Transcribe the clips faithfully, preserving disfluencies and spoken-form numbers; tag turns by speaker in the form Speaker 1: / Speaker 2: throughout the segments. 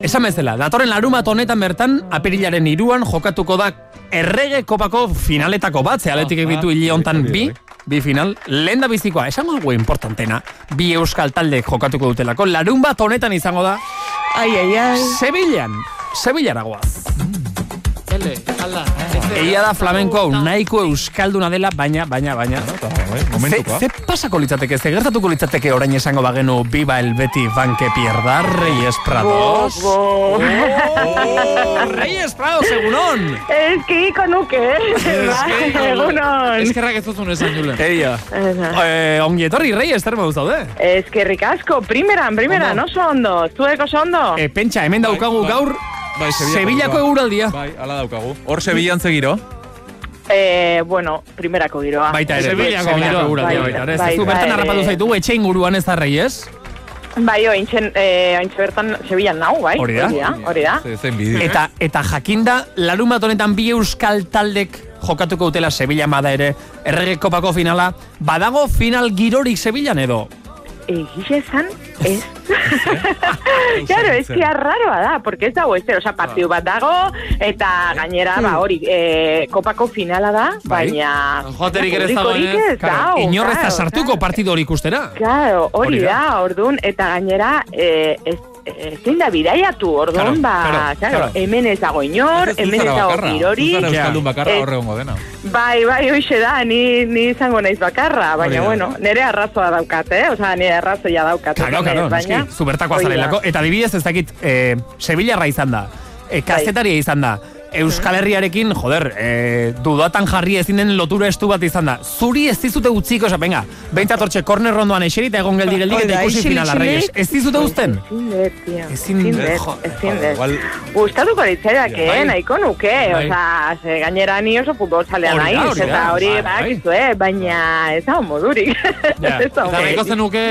Speaker 1: Esan bezala, datorren larumat honetan bertan, apirilaren hiruan jokatuko da Errege Kopako finaletako bat, ze Atletikek ditu hile hontan bi, bi final, lehen da bizikoa, esan mago importantena, bi euskal taldeek jokatuko dutelako, larun bat honetan izango da,
Speaker 2: ai, ai, ai.
Speaker 1: Sevillan, Sevillara goaz.
Speaker 3: Ele, ala.
Speaker 1: Egia da flamenko hau nahiko euskalduna dela, baina, baina, baina. Ze, ze pasako litzateke, ze gertatuko litzateke orain esango bagenu Viva el Beti banke pierda, Reyes Prados.
Speaker 2: Bo, bo.
Speaker 1: Oh, Reyes Prados, egunon!
Speaker 2: Ez que iko nuke, egunon.
Speaker 3: Eskerrak ez duzun esan, Julen.
Speaker 1: Egia. Eh, ongi etorri, Reyes, zer moduz daude?
Speaker 2: Eskerrik asko, primeran, primeran, oso ondo, zuek oso ondo.
Speaker 1: E, pentsa, hemen daukagu gaur
Speaker 4: Bai,
Speaker 1: Sevillako eguraldia.
Speaker 4: Bai, ala daukagu. Hor Sevillan zegiro.
Speaker 2: Eh, bueno, primerako giroa.
Speaker 1: Baita ere,
Speaker 3: Sevillako
Speaker 1: eguraldia baita ere. Ez zu bertan harrapatu zaitu, etxe inguruan ez da, Reyes?
Speaker 2: Bai, ointxen, eh, ointxe bertan Sevillan nau, bai.
Speaker 1: Hori da.
Speaker 2: Hori da.
Speaker 4: Zen bidi.
Speaker 1: Eta, eta jakinda, larumat honetan bi euskal taldek jokatuko dutela Sevillan bada ere, Errege Kopako finala, badago final girorik Sevillan edo?
Speaker 2: Egia esan, ez. Claro, ez que arraroa da, porque ez dago ezer, oza, partiu bat dago, eta gainera, ba, hori, eh, kopako finala da, baina...
Speaker 3: Joaterik ere ez dago,
Speaker 2: eh?
Speaker 1: Inorrez da sartuko partido hori ikustera.
Speaker 2: Claro, hori da, ordun, eta gainera, eh, ez zein da bidaiatu, orduan, ba,
Speaker 1: claro,
Speaker 2: claro,
Speaker 1: claro.
Speaker 2: hemen ez dago inor, hemen ez dago girori.
Speaker 4: Ez zara euskaldun bakarra horre gongo dena.
Speaker 2: Bai, bai, hoxe da, ni, ni izango naiz bakarra, baina, bueno, nire arrazoa daukat, eh? Osa, nire arrazoia daukat.
Speaker 1: Claro, claro,
Speaker 2: baina,
Speaker 1: eski, zubertakoa zarelako. Eta dibidez ez dakit, eh, Sevillarra izan da, eh, kazetaria izan da, Euskal Herriarekin, joder, eh, dudatan jarri ezin den lotura estu bat izan da. Zuri ez dizute utziko, oza, venga, behintzat hortxe, korner rondoan eserita egon geldi geldi eta ikusi finala, Reyes. Ez dizute uzten?
Speaker 2: Ezin dut, tio.
Speaker 1: Ezin
Speaker 2: dut, ezin dut. Gustatuko ditzaidak, eh, nahiko nuke, oza, gainera ni oso futbol zalea naiz, eta hori bakizu, eh, baina ez hau modurik.
Speaker 3: Eta nahiko zenuke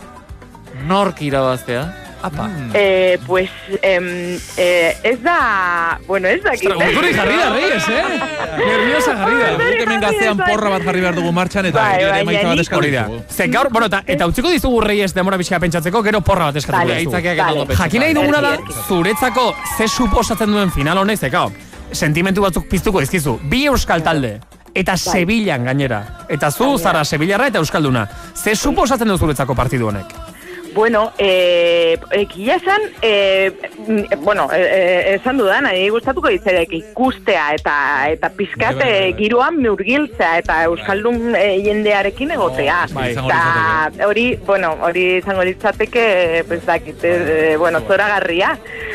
Speaker 3: nork irabaztea?
Speaker 1: Apa.
Speaker 2: Eh, pues, eh, eh, ez da, bueno, ez da...
Speaker 1: Urduri jarri da, Reyes, eh? Nerviosa jarri da.
Speaker 4: Guk hemen gaztean porra bat jarri behar dugu martxan, eta gero ere maitza bat eskatu dugu.
Speaker 1: Ze gaur, bueno, eta utziko dizugu, Reyes, demora bizka pentsatzeko, gero porra bat eskatu dugu. Jakin nahi duguna da, zuretzako ze suposatzen duen final honek, ze gau, sentimentu batzuk piztuko izkizu, bi euskal talde, eta Sevillan gainera. Eta zu zara Sevillarra eta euskalduna. Ze suposatzen du zuretzako partidu honek?
Speaker 2: Bueno, eh, egia esan, eh, bueno, eh, esan dudan, nahi gustatuko ditzaidak ikustea eta eta pizkate giroan murgiltzea eta euskaldun eh, jendearekin egotea. Eta hori, bueno, hori izango litzateke, pues dakit, eh, bueno, zoragarria,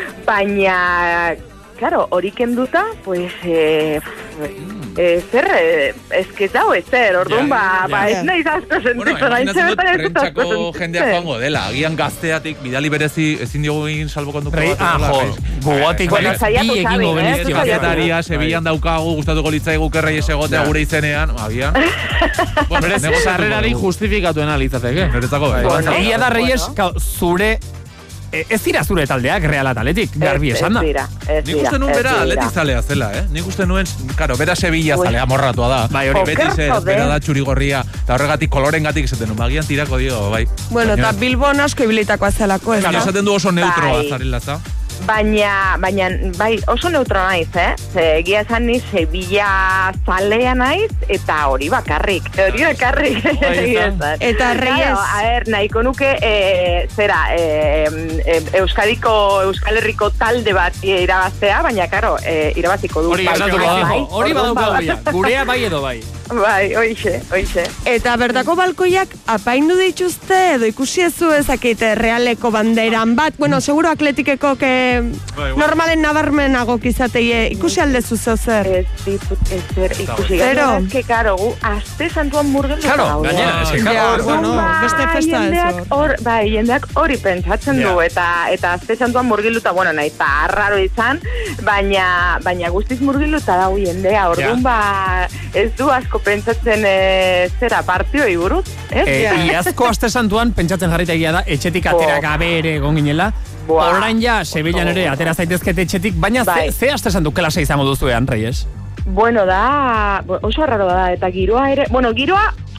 Speaker 2: baina, claro, hori kenduta, pues, eh, eh, zer, eh, ez que dago ezer, orduan, ba, ba, ez nahi asko sentitzen, hain zebetan ez dut asko sentitzen.
Speaker 4: Jendea joango dela, agian gazteatik, bidali berezi, ezin diogu egin salbo konduko bat.
Speaker 1: Ah, jo, gugotik, bi egingo benizio.
Speaker 4: Kazetaria, Sevillan daukagu, gustatuko litzaigu Reyes egotea gure izenean, agian.
Speaker 3: Berez, sarrerari justifikatuen alitzateke.
Speaker 4: Neretzako,
Speaker 1: egia da, Reyes, zure... Ez dira zure taldeak, Real Atletik, garbi esan da.
Speaker 2: Ez dira, ez dira.
Speaker 4: Nik uste nuen bera Atletik zalea zela, eh? Nik uste nuen, karo, bera Sevilla zalea morratua da.
Speaker 1: Bai, hori
Speaker 4: beti zer, bera da txurigorria, eta horregatik koloren gatik esaten nuen, bagian tirako dio, bai.
Speaker 5: Bueno, eta Bilbon asko ibilitakoa zelako, ez da?
Speaker 4: Esaten du oso neutroa zarela, za?
Speaker 2: Baina, baina, bai, oso neutro naiz, eh? Ze, egia esan ni Sevilla zalea naiz, eta hori bakarrik, hori bakarrik.
Speaker 5: Eta Reyes...
Speaker 2: A ver, nahiko nuke, e, zera, e, e, Euskadiko, Euskal Herriko talde bat irabaztea, baina, karo, e, irabaziko du.
Speaker 1: Hori badauko hori, gurea bai edo bai.
Speaker 2: Bai, oixe, oixe.
Speaker 5: Eta bertako balkoiak apaindu dituzte edo ikusi ezu ezakite Realeko banderan bat, bueno, seguro Atletikeko que normalen nabarmenago kizateie ikusi aldezu zeu zer.
Speaker 2: Ez ditut ezer ikusi. Zero. Que karo, gu, azte santuan murgeldu.
Speaker 1: Karo, gainera, ez karo.
Speaker 5: Bueno, beste festa ez.
Speaker 2: Bai, jendeak hori pentsatzen du, eta eta azte santuan murgilduta, bueno, nahi, eta arraro izan, baina baina guztiz murgilduta dago jendea, orduan ba, ez du asko pentsatzen e, zera partioi buruz, ez?
Speaker 1: E, iazko aste santuan pentsatzen jarrita egia da, etxetik atera gabe ere egon ginela, orain ja, Sevillan ere atera zaitezkete etxetik, baina ze, ze aste santu klase izango duzuean, Reyes?
Speaker 2: Bueno, da, oso arraro da, eta giroa ere, bueno, giroa,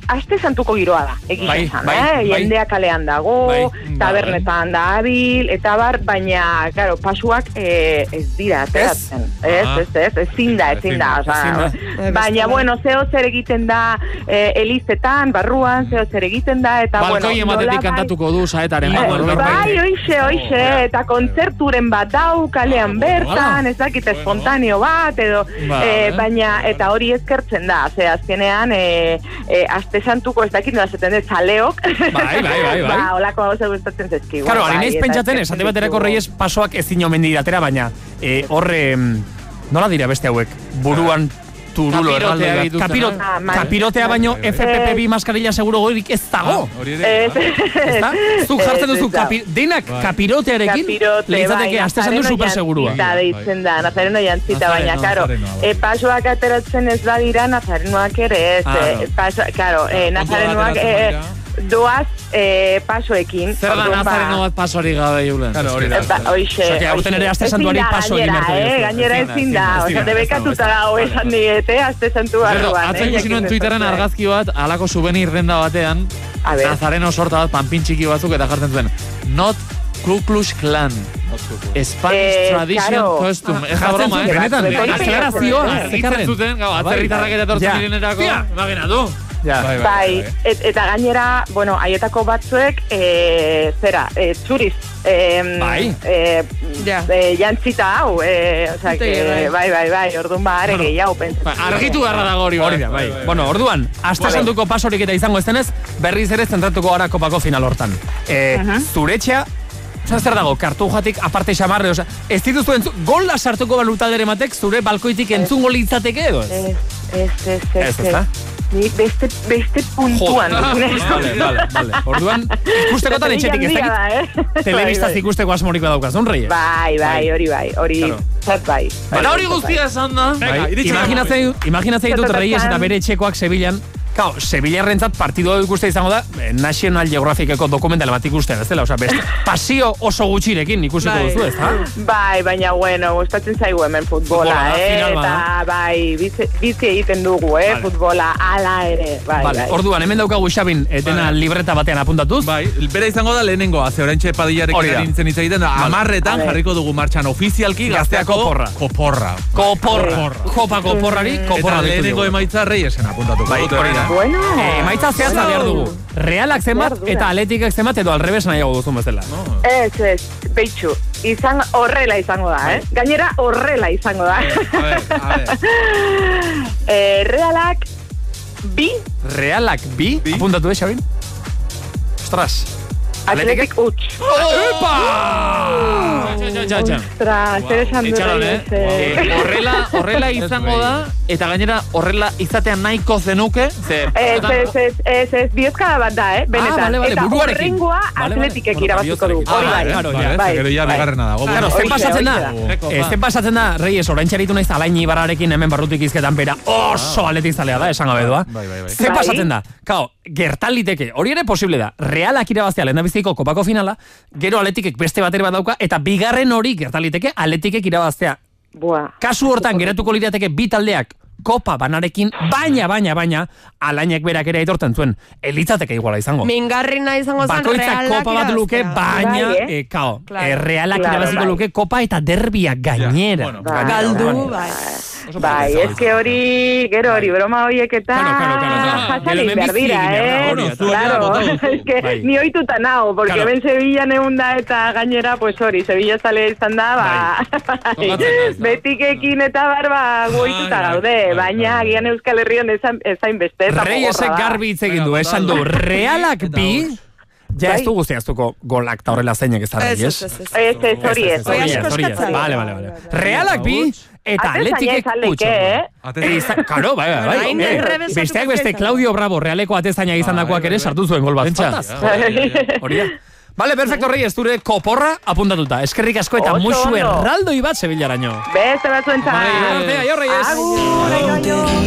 Speaker 2: aste santuko giroa da, egia
Speaker 1: Bai,
Speaker 2: esan,
Speaker 1: bai,
Speaker 2: eh?
Speaker 1: bai.
Speaker 2: Jendea kalean dago,
Speaker 1: Bai,
Speaker 2: tabernetan da habil, eta bar, baina, claro, pasuak eh, ez dira ateratzen. Ez,
Speaker 4: Ah.
Speaker 2: ez, ez, ezin da, ezin da, osea, baina, bueno, zeo zer egiten da eh, elizetan, barruan, zeo zer egiten da, eta, bueno,
Speaker 3: Balkoi ematetik
Speaker 2: nolabait-
Speaker 3: kantatuko du saetaren.
Speaker 2: Eh,
Speaker 3: moduan,
Speaker 2: bai, oixe, oixe, eta kontzerturen bat dau, kalean bertan, ez dakit espontaneo bat, edo,
Speaker 3: Vale.
Speaker 2: eh, baina, eta hori ezkertzen da, ze azkenean, eh, eh, aste santuko ez dakit nola zeten dut, zaleok,
Speaker 1: Bai, bai, bai, bai.
Speaker 2: ba, olako hau ze gustatzen zezkigu.
Speaker 1: Claro,
Speaker 2: bai,
Speaker 1: ari naiz
Speaker 2: eta
Speaker 1: pentsatzen,
Speaker 2: eskertzen
Speaker 1: esate baterako
Speaker 2: ditugu.
Speaker 1: Reyes pasoak ezin omen diratera, baina eh, horre, nola dira beste hauek, buruan turulo
Speaker 3: Kapirotea
Speaker 1: erraldoi bat.
Speaker 3: dituzten,
Speaker 1: Kapiro,
Speaker 2: eh? Ah, bai.
Speaker 1: kapirotea baino F P P bi maskarilla seguro goirik ez dago.
Speaker 4: Hori ere.
Speaker 2: Ez,
Speaker 1: Ezta? Zuk jartzen duzu
Speaker 2: ez da.
Speaker 1: kapi, denak
Speaker 4: Bai.
Speaker 1: kapirotearekin,
Speaker 2: Kapirote,
Speaker 1: lehitzateke
Speaker 2: bai,
Speaker 1: aste santu
Speaker 2: Nazareno
Speaker 1: super segurua.
Speaker 2: jantzita deitzen da, Nazareno jantzita,
Speaker 3: Nazareno,
Speaker 2: baina, karo,
Speaker 4: Nazarenoa, bai.
Speaker 2: e, pasoak ateratzen ez badira, Nazarenoak ere ez,
Speaker 3: Ah,
Speaker 2: eh, paso, karo, e, Nazarenoak
Speaker 4: ateratzen
Speaker 2: e, doaz e, pasoekin.
Speaker 3: Zer da
Speaker 2: orduan, ba,
Speaker 3: nazareno bat pasori gabe, Julen?
Speaker 4: Claro, hori da.
Speaker 2: Ba, hoxe,
Speaker 1: Osea, que aurten ere aste
Speaker 2: hoxe.
Speaker 1: santuari
Speaker 2: Ezin da,
Speaker 1: paso egin
Speaker 2: gainera,
Speaker 1: beharko
Speaker 2: eh,
Speaker 1: diozu.
Speaker 2: gainera
Speaker 3: Ezin da,
Speaker 2: ezin da,
Speaker 3: ezin da,
Speaker 2: osea,
Speaker 3: ezin da,
Speaker 2: debekatuta
Speaker 3: ez da,
Speaker 2: dago
Speaker 3: ez da.
Speaker 2: esan diete, aste santu
Speaker 3: Gerdo,
Speaker 2: barruan.
Speaker 3: atzen
Speaker 2: eh,
Speaker 3: ikusi nuen
Speaker 2: jakin
Speaker 3: Twitteren
Speaker 2: dezazue.
Speaker 3: argazki bat, alako souvenir denda batean,
Speaker 2: A ber.
Speaker 3: nazareno sorta bat, panpin txiki batzuk, eta jartzen zuen, not Ku Klux Klan, Spanish
Speaker 2: Eh,
Speaker 3: Tradition
Speaker 2: claro.
Speaker 3: Costume. Ez da
Speaker 1: Jartzen
Speaker 3: broma,
Speaker 1: zuen,
Speaker 3: eh?
Speaker 1: benetan,
Speaker 2: Bai, bai,
Speaker 1: akelerazioa,
Speaker 2: bai, bai.
Speaker 1: zekarren.
Speaker 3: Argitzen zuten, gau, atzerritarrak eta etortzen
Speaker 1: Ja.
Speaker 3: direnerako,
Speaker 1: Tia.
Speaker 3: imaginatu.
Speaker 1: Ja.
Speaker 4: Bai,
Speaker 2: Bai, et, eta gainera, bueno, haietako batzuek, e, zera, e, txuriz, e,
Speaker 1: Bai.
Speaker 2: e,
Speaker 5: Ja.
Speaker 2: e, jantzita hau, e, o sea,
Speaker 5: Ite,
Speaker 2: que, bai, bai, bai, orduan ba, are gehiago pentsatzen.
Speaker 3: Ba, Argitu beharra dago hori,
Speaker 1: Hori da, bai. Bueno, orduan, aste santuko pasorik eta izango ez denez, berriz ere zentratuko gara kopako final hortan. E, Zuretxea, Osa, zer dago, kartu joatik aparte xamarre, osa, ez dituzu entzun, gola sartuko balu taldere matek, zure balkoitik entzungo litzateke edo ez?
Speaker 2: Ez, ez, ez,
Speaker 1: Ez,
Speaker 2: ez,
Speaker 1: ezta?
Speaker 2: Ni beste, beste puntuan.
Speaker 1: Vale, vale, vale. Orduan, ikustekotan etxetik ez
Speaker 2: Handia
Speaker 1: dakit,
Speaker 2: da, eh?
Speaker 1: telebistaz
Speaker 2: Bai, bai.
Speaker 1: ikusteko asmorik badaukazun, Reyes?
Speaker 2: Bai, bai, hori bai, hori,
Speaker 1: Claro.
Speaker 2: zat bai.
Speaker 3: Eta hori guztia esan da.
Speaker 4: Venga, iritsi
Speaker 1: Imaginatzen dut, imaginatzen ditut
Speaker 2: Zertatan.
Speaker 1: Reyes eta bere etxekoak Sevillan. Kao, Sevillarrentzat partidu ikuste izango da eh, National Geographiceko dokumentala bat ikusten, ez dela, osea, beste pasio oso gutxirekin ikusiko
Speaker 5: Bai.
Speaker 1: duzu, ez da?
Speaker 2: Bai, baina bueno, gustatzen zaigu hemen futbola,
Speaker 1: Futbola da,
Speaker 2: eh?
Speaker 1: final
Speaker 2: Eta
Speaker 1: bada.
Speaker 2: bai, bizi, bizi egiten dugu, eh?
Speaker 1: Vale.
Speaker 2: Futbola ala ere, bai,
Speaker 1: Vale,
Speaker 2: bai.
Speaker 1: orduan, hemen daukagu Xabin, eh, dena
Speaker 4: Vale.
Speaker 1: libreta batean apuntatuz.
Speaker 4: Bai, bera izango da lehenengoa, ze oraintxe
Speaker 1: Hori
Speaker 4: padillarekin
Speaker 1: da.
Speaker 4: ari nintzen hitz egiten, da, amarretan
Speaker 2: A ver.
Speaker 4: jarriko dugu martxan ofizialki
Speaker 1: Gazteako
Speaker 4: gazteako
Speaker 1: porra.
Speaker 4: koporra.
Speaker 1: Koporra. Kopa koporrari, koporra
Speaker 4: Eta
Speaker 1: deitu
Speaker 4: lehenengo
Speaker 1: diogu.
Speaker 4: emaitza Reyesen apuntatuko.
Speaker 1: Bai,
Speaker 4: dute,
Speaker 1: hori da.
Speaker 4: baina.
Speaker 2: Bueno.
Speaker 1: Eh, emaitza zehatza
Speaker 2: Bueno.
Speaker 1: behar dugu. Realak zenbat
Speaker 2: Behar dugu.
Speaker 1: eta atletikak zenbat edo alrebes nahiago duzun bezala.
Speaker 2: Ez, ez, beitxu, izan horrela izango da, eh? Gainera horrela izango da.
Speaker 4: A ver, a ver.
Speaker 2: eh, realak, bi,
Speaker 1: Realak bi,
Speaker 4: Bi?
Speaker 1: apuntatu eh, Xabin? Ostras.
Speaker 2: atletik utx.
Speaker 1: Epa!
Speaker 3: Txa, txa, txa.
Speaker 2: Ostras, zer esan du
Speaker 3: Itxaron, eh?
Speaker 2: Reyes, eh?
Speaker 3: Eh, Horrela, horrela izango da, eta gainera horrela izatea nahiko zenuke, ze...
Speaker 2: Ez, ez, ez, ez, ez, bihozkada bat da, eh? Benetan.
Speaker 1: Ah, vale, vale,
Speaker 2: Eta
Speaker 1: buruarekin.
Speaker 2: horrengoa
Speaker 1: Vale, vale.
Speaker 2: atletikek
Speaker 1: Bueno,
Speaker 2: irabaztuko du.
Speaker 1: bihotzarekin.
Speaker 2: Hori
Speaker 1: Ah,
Speaker 2: bai.
Speaker 1: claro,
Speaker 4: Vale,
Speaker 1: ja.
Speaker 2: Bai,
Speaker 4: gero ja
Speaker 2: bai.
Speaker 4: bigarrena dago.
Speaker 1: Claro,
Speaker 2: Horixe,
Speaker 1: zen pasatzen da,
Speaker 2: horixe
Speaker 1: eh, zen pasatzen da, Reyes, orain txaritu naiz alain ibarrarekin hemen barrutik izketan bera oso atletik zalea da, esan gabe doa.
Speaker 4: Bai, bai, bai.
Speaker 1: Zen
Speaker 2: Bai.
Speaker 1: pasatzen da, kao, gertaliteke, hori ere posible da, realak irabaztea lehen biziko kopako finala, gero atletikek beste bateri bat dauka, eta bigarren hori gertaliteke atletikek irabaztea.
Speaker 2: Buah.
Speaker 1: Kasu hortan geratuko lirateke bi taldeak kopa banarekin, baina, baina, baina, alainek berak ere aitortzen zuen, elitzateke iguala izango.
Speaker 5: Mingarrina izango zen
Speaker 1: Bakoitzak
Speaker 5: realak
Speaker 1: kopa bat luke,
Speaker 5: irabaztea.
Speaker 1: baina,
Speaker 2: Bai, eh?
Speaker 1: eh, kao,
Speaker 5: Claro.
Speaker 1: eh, realak
Speaker 2: Claro,
Speaker 1: irabaziko
Speaker 2: bai.
Speaker 1: luke kopa eta derbiak gainera.
Speaker 4: bueno,
Speaker 2: Bai,
Speaker 5: Galdu,
Speaker 2: bai.
Speaker 5: bai.
Speaker 2: Bai, ez que hori, gero hori, broma horiek eta
Speaker 1: Claro, claro, claro, claro.
Speaker 2: jasan
Speaker 1: Gero
Speaker 2: egin
Speaker 1: hemen
Speaker 2: behar
Speaker 1: bizi
Speaker 2: dira,
Speaker 1: egin behar da,
Speaker 2: eh?
Speaker 1: hori,
Speaker 4: eta-
Speaker 2: Claro,
Speaker 4: botatu duzu.
Speaker 2: es que
Speaker 1: Bai.
Speaker 2: ni ohituta nao, porque
Speaker 1: Claro.
Speaker 2: ben Sevillan egun da eta gainera, pues hori, Sevilla zale izan da, ba, bai,
Speaker 3: Tokatzen da, ez da.
Speaker 2: betikekin eta barba goituta
Speaker 4: Bai,
Speaker 2: gaude,
Speaker 4: bai,
Speaker 2: baina
Speaker 4: bai.
Speaker 2: agian Euskal Herrian ezain, ezain beste, eta
Speaker 1: Reyesek
Speaker 2: gogorra da.
Speaker 1: garbi hitz egin du,
Speaker 4: Venga,
Speaker 1: esan du,
Speaker 4: botalo.
Speaker 1: realak
Speaker 4: Eta
Speaker 1: bi,
Speaker 4: huts.
Speaker 1: ja ez
Speaker 2: Bai.
Speaker 1: du guztiaztuko golak eta horrela zeinek ez da,
Speaker 5: Ez,
Speaker 1: Reyes.
Speaker 5: ez, ez, ez.
Speaker 2: Ez, ez, hori ez,
Speaker 1: Hori
Speaker 2: hori
Speaker 1: ez,
Speaker 2: ez.
Speaker 1: hori ez.
Speaker 5: Eskatzaile.
Speaker 1: Vale, vale, vale. Realak bi, eta
Speaker 2: Atezaina
Speaker 1: atletikek
Speaker 2: izan leike,
Speaker 1: utxo.
Speaker 2: eh?
Speaker 4: Atez-
Speaker 1: Karo, bai, bai, bai.
Speaker 5: Orain
Speaker 1: Eh,
Speaker 5: errebesatuko
Speaker 1: Besteak beste,
Speaker 5: zaizan.
Speaker 1: Claudio Bravo, realeko atezaina izan dakoak ere sartu zuen gol bat.
Speaker 3: Pentsa.
Speaker 1: Faltaz.
Speaker 2: Bai.
Speaker 1: Hori da. Vale, perfecto, Reyes, zure koporra apuntatuta. Eskerrik asko eta
Speaker 2: Oso
Speaker 1: musu
Speaker 2: ondo.
Speaker 1: erraldoi bat Sevillaraino.
Speaker 2: Beste batzuentzat.
Speaker 1: Arte, aio, Reyes.
Speaker 2: Agur, aio, aio.